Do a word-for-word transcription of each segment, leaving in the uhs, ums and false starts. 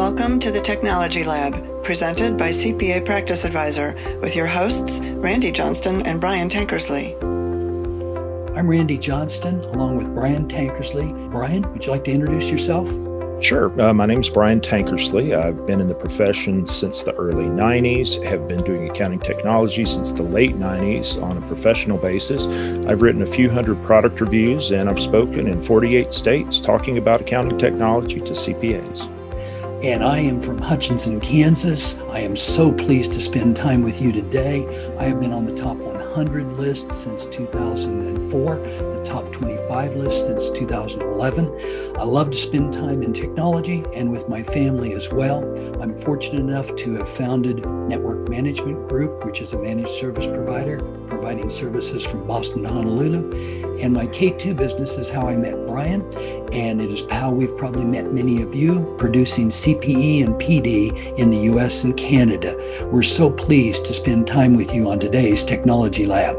Welcome to the Technology Lab, presented by C P A Practice Advisor, with your hosts, Randy Johnston and Brian Tankersley. I'm Randy Johnston, along with Brian Tankersley. Brian, would you like to introduce yourself? Sure. Uh, my name is Brian Tankersley. I've been in the profession since the early nineties, have been doing accounting technology since the late nineties on a professional basis. I've written a few hundred product reviews, and I've spoken in forty-eight states talking about accounting technology to C P As. And I am from Hutchinson, Kansas. I am so pleased to spend time with you today. I have been on the top one hundred list since two thousand four, the top twenty-five list since two thousand eleven. I love to spend time in technology and with my family as well. I'm fortunate enough to have founded Network Management Group, which is a managed service provider, providing services from Boston to Honolulu. And my K two business is how I met Brian, and it is how we've probably met many of you, producing C P E and P D in the U S and Canada. We're so pleased to spend time with you on today's Technology Lab.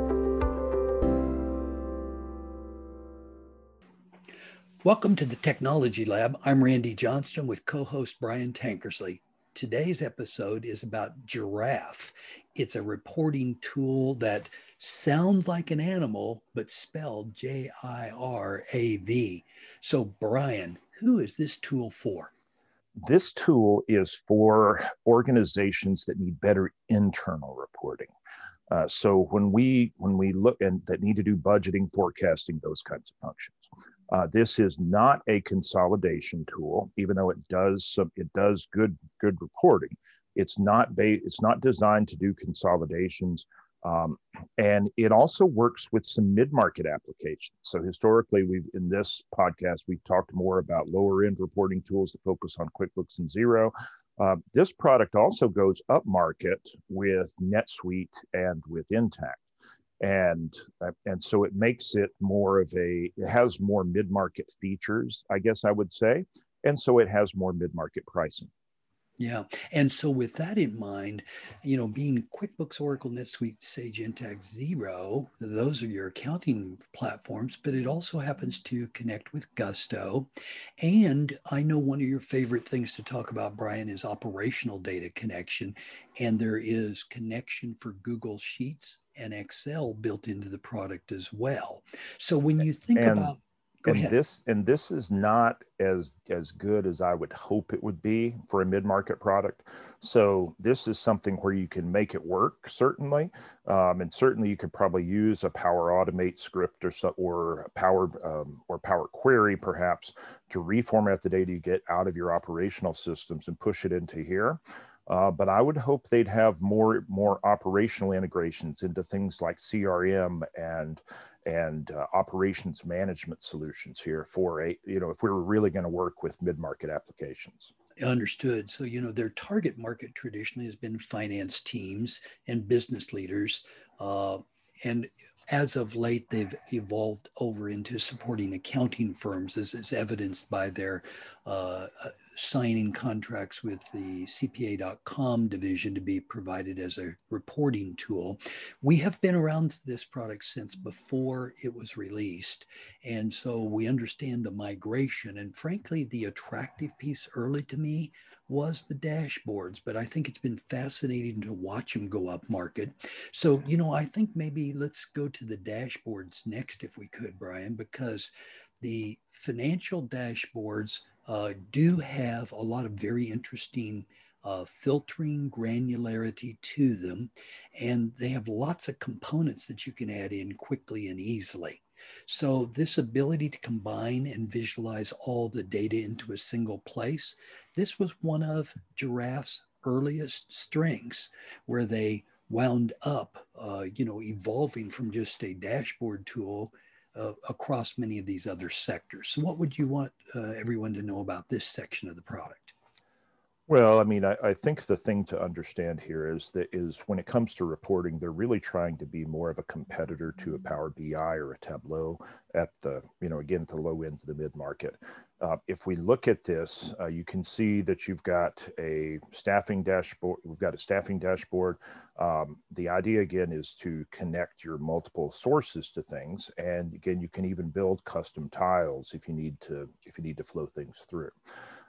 Welcome to the Technology Lab. I'm Randy Johnston with co-host Brian Tankersley. Today's episode is about Giraffe. It's a reporting tool that sounds like an animal, but spelled J I R A V. So Brian, who is this tool for? This tool is for organizations that need better internal reporting. Uh, so when we when we look and that need to do budgeting, forecasting, those kinds of functions. Uh, this is not a consolidation tool, even though it does some, it does good good reporting. It's not ba- it's not designed to do consolidations, um, and it also works with some mid-market applications. So historically, we've in this podcast we've talked more about lower end reporting tools that focus on QuickBooks and Xero. Uh, this product also goes up market with NetSuite and with Intacct. And and so it makes it more of a, it has more mid-market features, I guess I would say. And so it has more mid-market pricing. Yeah. And so with that in mind, you know, being QuickBooks, Oracle, NetSuite, Sage, Intacct, Xero, those are your accounting platforms, but it also happens to connect with Gusto. And I know one of your favorite things to talk about, Brian, is operational data connection. And there is connection for Google Sheets and Excel built into the product as well. So when you think and- about Go and ahead. this and this is not as as good as I would hope it would be for a mid-market product. So this is something where you can make it work, certainly, um, and certainly you could probably use a Power Automate script or so, or a Power um, or Power Query perhaps to reformat the data you get out of your operational systems and push it into here. Uh, but I would hope they'd have more more operational integrations into things like C R M and and uh, operations management solutions here for a, you know, if we were really going to work with mid-market applications. Understood. So, you know, their target market traditionally has been finance teams and business leaders. Uh, and as of late, they've evolved over into supporting accounting firms, as is evidenced by their uh, signing contracts with the C P A dot com division to be provided as a reporting tool. We have been around this product since before it was released. And so we understand the migration. And frankly, the attractive piece early to me was the dashboards, but I think it's been fascinating to watch them go up market. So, you know, I think maybe let's go to the dashboards next, if we could, Brian, because the financial dashboards uh, do have a lot of very interesting uh, filtering granularity to them, and they have lots of components that you can add in quickly and easily. So this ability to combine and visualize all the data into a single place, this was one of Giraffe's earliest strengths, where they wound up, uh, you know, evolving from just a dashboard tool uh, across many of these other sectors. So what would you want uh, everyone to know about this section of the product? Well, I mean, I, I think the thing to understand here is that is when it comes to reporting, they're really trying to be more of a competitor to a Power B I or a Tableau at the, you know, again, at the low end of the mid-market. Uh, if we look at this, uh, you can see that you've got a staffing dashboard. We've got a staffing dashboard. Um, the idea, again, is to connect your multiple sources to things. And again, you can even build custom tiles if you need to, if you need to flow things through.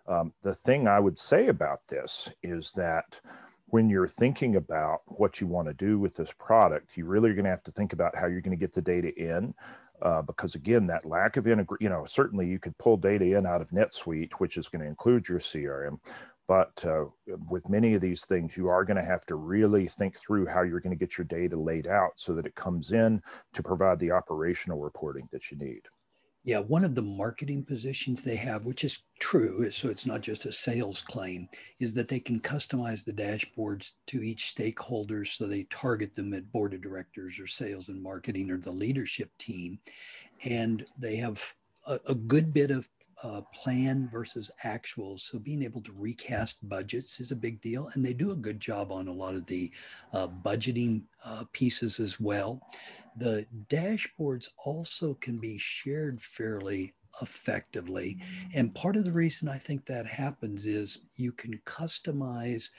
Um, the thing I would say about this is that when you're thinking about what you want to do with this product, you really are going to have to think about how you're going to get the data in. Uh, because again, that lack of integration, you know, certainly you could pull data in out of NetSuite, which is going to include your C R M. But uh, with many of these things, you are going to have to really think through how you're going to get your data laid out so that it comes in to provide the operational reporting that you need. Yeah, one of the marketing positions they have, which is true, so it's not just a sales claim, is that they can customize the dashboards to each stakeholder so they target them at board of directors or sales and marketing or the leadership team. And they have a, a good bit of uh, plan versus actuals. So being able to recast budgets is a big deal. And they do a good job on a lot of the uh, budgeting uh, pieces as well. The dashboards also can be shared fairly effectively. And part of the reason I think that happens is you can customize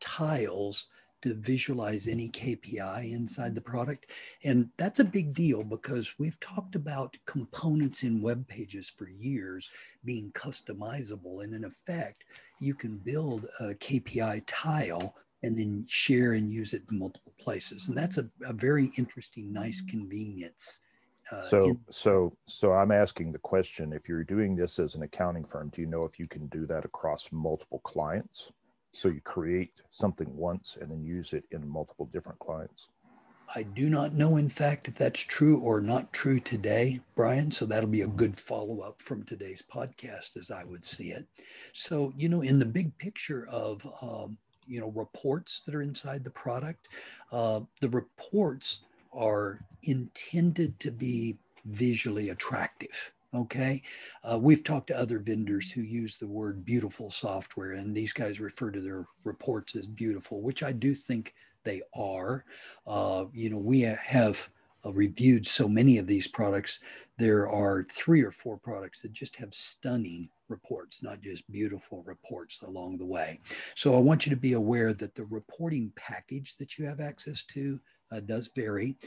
tiles to visualize any K P I inside the product. And that's a big deal because we've talked about components in web pages for years being customizable. And in effect, you can build a K P I tile and then share and use it in multiple places. And that's a, a very interesting, nice convenience. Uh, so, in- so, so I'm asking the question, if you're doing this as an accounting firm, do you know if you can do that across multiple clients? So you create something once and then use it in multiple different clients? I do not know, in fact, if that's true or not true today, Brian. So that'll be a good follow-up from today's podcast as I would see it. So, you know, in the big picture of, um, you know, reports that are inside the product, uh, the reports are intended to be visually attractive. Okay. Uh, we've talked to other vendors who use the word beautiful software, and these guys refer to their reports as beautiful, which I do think they are. Uh, you know, we have uh, reviewed so many of these products. There are three or four products that just have stunning reports, not just beautiful reports along the way. So I want you to be aware that the reporting package that you have access to uh, does vary.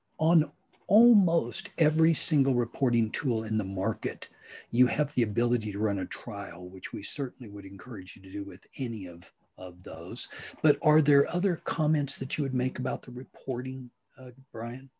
On almost every single reporting tool in the market, you have the ability to run a trial, which we certainly would encourage you to do with any of, of those. But are there other comments that you would make about the reporting, uh, Brian?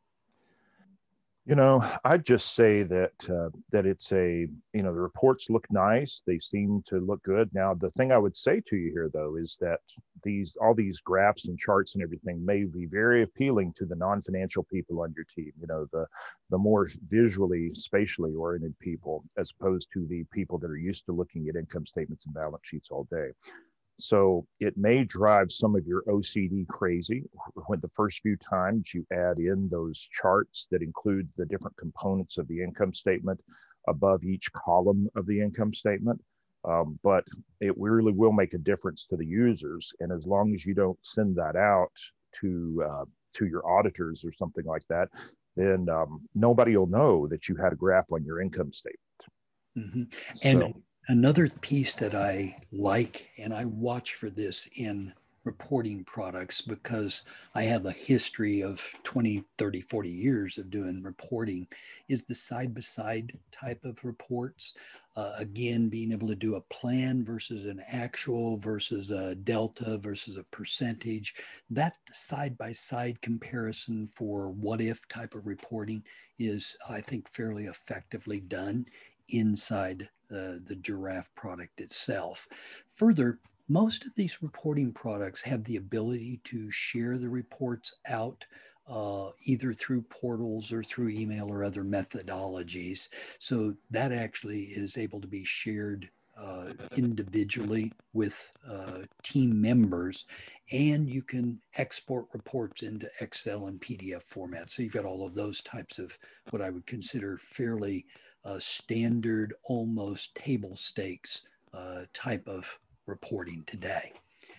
You know, I'd just say that uh, that it's a, you know, the reports look nice. They seem to look good. Now, the thing I would say to you here, though, is that these all these graphs and charts and everything may be very appealing to the non-financial people on your team. You know, the the more visually, spatially oriented people, as opposed to the people that are used to looking at income statements and balance sheets all day. So it may drive some of your O C D crazy when the first few times you add in those charts that include the different components of the income statement above each column of the income statement. Um, but it really will make a difference to the users. And as long as you don't send that out to, uh, to your auditors or something like that, then um, nobody will know that you had a graph on your income statement. Mm-hmm. So, and another piece that I like, and I watch for this in reporting products because I have a history of twenty, thirty, forty years of doing reporting, is the side-by-side type of reports. Uh, again, being able to do a plan versus an actual versus a delta versus a percentage. That side-by-side comparison for what-if type of reporting is, I think, fairly effectively done inside uh, the Giraffe product itself. Further, most of these reporting products have the ability to share the reports out uh, either through portals or through email or other methodologies. So that actually is able to be shared uh, individually with uh, team members, and you can export reports into Excel and P D F format. So you've got all of those types of what I would consider fairly uh, standard, almost table stakes uh, type of reporting today.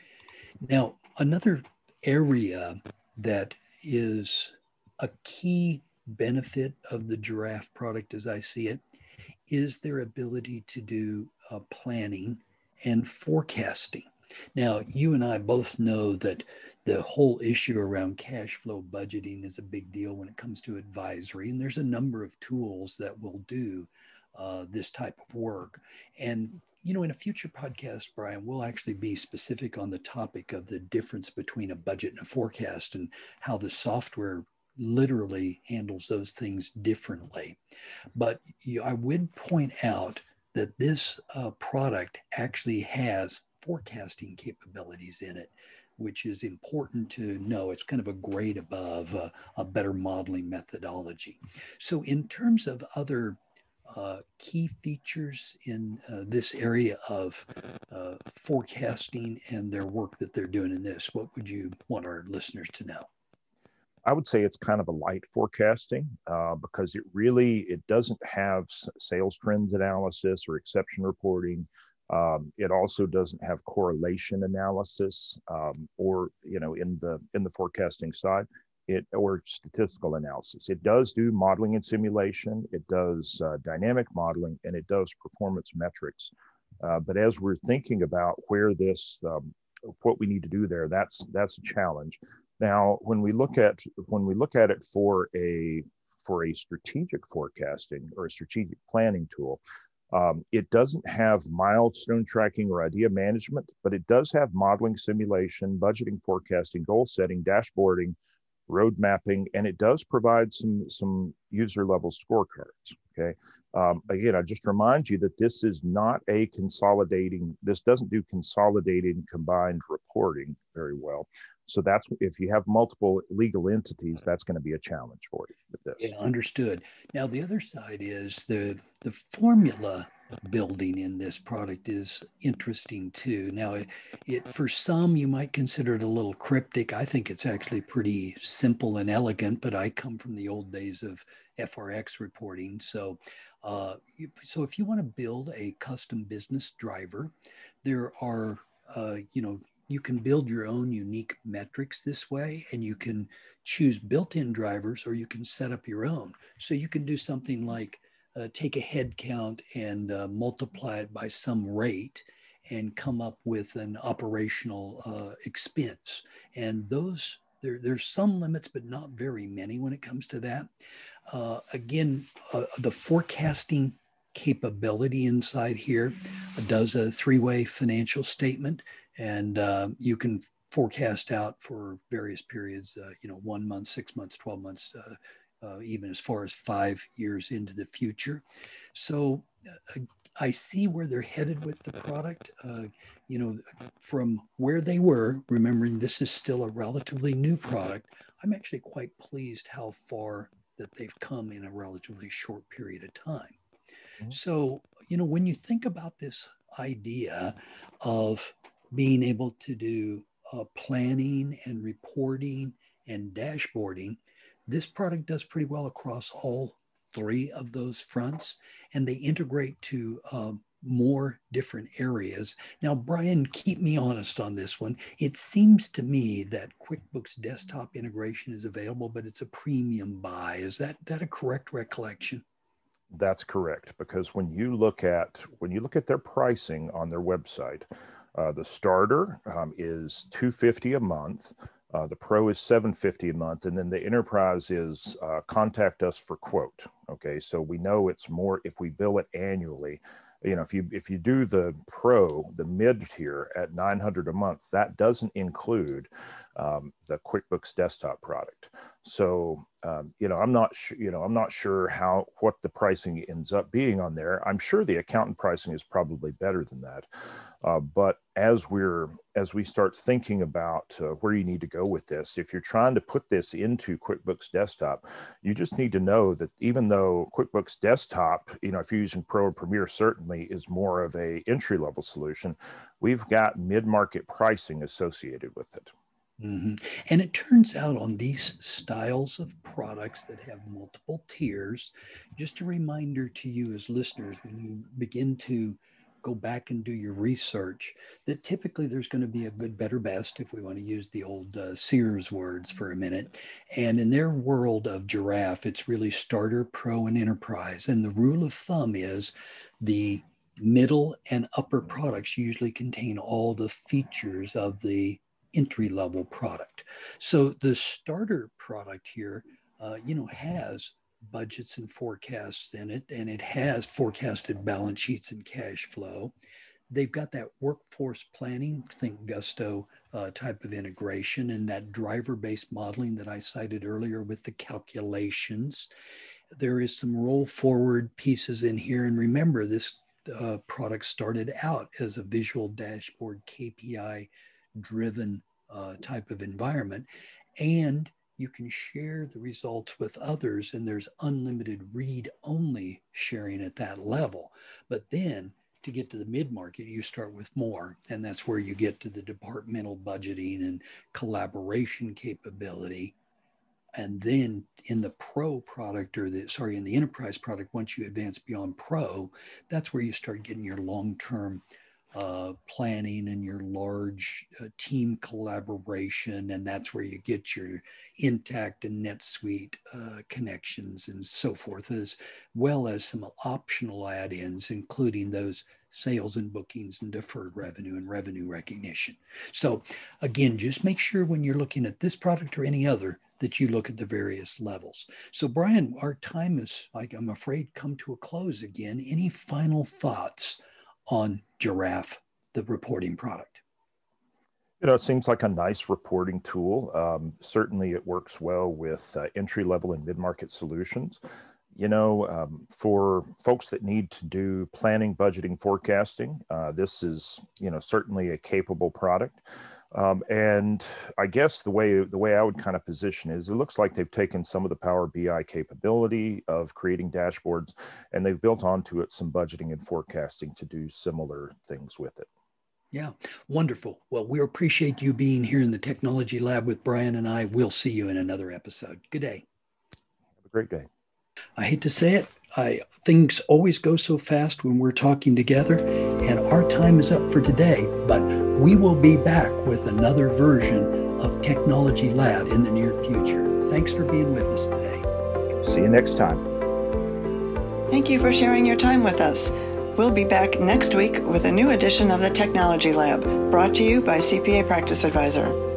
Now, another area that is a key benefit of the Giraffe product as I see it is their ability to do uh, planning and forecasting. Now, you and I both know that the whole issue around cash flow budgeting is a big deal when it comes to advisory, and there's a number of tools that will do uh, this type of work. And, you know, in a future podcast, Brian, we'll actually be specific on the topic of the difference between a budget and a forecast and how the software literally handles those things differently. But you, I would point out that this uh, product actually has forecasting capabilities in it, which is important to know. It's kind of a grade above uh, a better modeling methodology. So in terms of other uh, key features in uh, this area of uh, forecasting and their work that they're doing in this, what would you want our listeners to know? I would say it's kind of a light forecasting uh, because it really, it doesn't have sales trends analysis or exception reporting. Um, it also doesn't have correlation analysis um, or, you know, in the in the forecasting side, it or statistical analysis. It does do modeling and simulation. It does uh, dynamic modeling, and it does performance metrics. Uh, but as we're thinking about where this, um, what we need to do there, that's that's a challenge. Now, when we look at when we look at it for a for a strategic forecasting or a strategic planning tool, um, it doesn't have milestone tracking or idea management, but it does have modeling, simulation, budgeting, forecasting, goal setting, dashboarding, road mapping, and it does provide some some user level scorecards. Okay. Um, again, I just remind you that this is not a consolidating. This doesn't do consolidated combined reporting very well. So that's if you have multiple legal entities, that's going to be a challenge for you with this. Yeah, understood. Now the other side is the the formula building in this product is interesting too. Now it, it for some you might consider it a little cryptic. I think it's actually pretty simple and elegant, but I come from the old days of F R X reporting. So uh, so if you want to build a custom business driver, there are uh, you know you can build your own unique metrics this way, and you can choose built-in drivers, or you can set up your own. So you can do something like uh, take a head count and uh, multiply it by some rate and come up with an operational uh, expense. And those, there, there's some limits, but not very many when it comes to that. Uh, again, uh, the forecasting capability inside here does a three-way financial statement, and uh, you can forecast out for various periods, uh, you know, one month, six months, twelve months, uh, uh, even as far as five years into the future. So uh, I see where they're headed with the product, uh, you know, from where they were, remembering this is still a relatively new product. I'm actually quite pleased how far that they've come in a relatively short period of time. Mm-hmm. So, you know, when you think about this idea of being able to do uh, planning and reporting and dashboarding, this product does pretty well across all three of those fronts, and they integrate to uh, more different areas. Now, Brian, keep me honest on this one. It seems to me that QuickBooks Desktop integration is available, but it's a premium buy. Is that, that a correct recollection? That's correct, because when you look at when you look at their pricing on their website, uh, the starter um, is two hundred fifty dollars a month. Uh, the Pro is seven hundred fifty dollars a month, and then the Enterprise is uh, contact us for quote. Okay, so we know it's more if we bill it annually. You know, if you if you do the Pro, the mid tier at nine hundred dollars a month, that doesn't include um, the QuickBooks Desktop product. So um, you know, I'm not sure. You know, I'm not sure how what the pricing ends up being on there. I'm sure the accountant pricing is probably better than that. Uh, but as we're as we start thinking about uh, where you need to go with this, if you're trying to put this into QuickBooks Desktop, you just need to know that even though QuickBooks Desktop, you know, if you're using Pro or Premier, certainly is more of a entry-level solution, we've got mid-market pricing associated with it. Mm-hmm. And it turns out on these styles of products that have multiple tiers, just a reminder to you as listeners, when you begin to go back and do your research, that typically there's going to be a good, better, best, if we want to use the old uh, Sears words for a minute. And in their world of Giraffe, it's really starter, pro, and enterprise. And the rule of thumb is the middle and upper products usually contain all the features of the entry-level product. So the starter product here, uh, you know, has budgets and forecasts in it, and it has forecasted balance sheets and cash flow. They've got that workforce planning, think Gusto uh, type of integration, and that driver-based modeling that I cited earlier with the calculations. There is some roll forward pieces in here. And remember, this uh, product started out as a visual dashboard, K P I driven uh, type of environment. And you can share the results with others, and there's unlimited read-only sharing at that level. But then to get to the mid-market, you start with more, and that's where you get to the departmental budgeting and collaboration capability. And then in the pro product, or the, sorry, in the enterprise product, once you advance beyond pro, that's where you start getting your long-term uh, planning and your large uh, team collaboration. And that's where you get your Intacct and NetSuite uh, connections and so forth, as well as some optional add-ins, including those sales and bookings and deferred revenue and revenue recognition. So again, just make sure when you're looking at this product or any other that you look at the various levels. So Brian, our time is, like, I'm afraid, come to a close again. Any final thoughts on Giraffe, the reporting product? You know, it seems like a nice reporting tool. Um, certainly it works well with uh, entry-level and mid-market solutions. You know, um, for folks that need to do planning, budgeting, forecasting, uh, this is, you know, certainly a capable product. Um, and I guess the way the way I would kind of position is, it looks like they've taken some of the Power B I capability of creating dashboards, and they've built onto it some budgeting and forecasting to do similar things with it. Yeah, wonderful. Well, we appreciate you being here in the Technology Lab with Brian and I. We'll see you in another episode. Good day. Have a great day. I hate to say it, I things always go so fast when we're talking together, and our time is up for today, but we will be back with another version of Technology Lab in the near future. Thanks for being with us today. See you next time. Thank you for sharing your time with us. We'll be back next week with a new edition of the Technology Lab, brought to you by C P A Practice Advisor.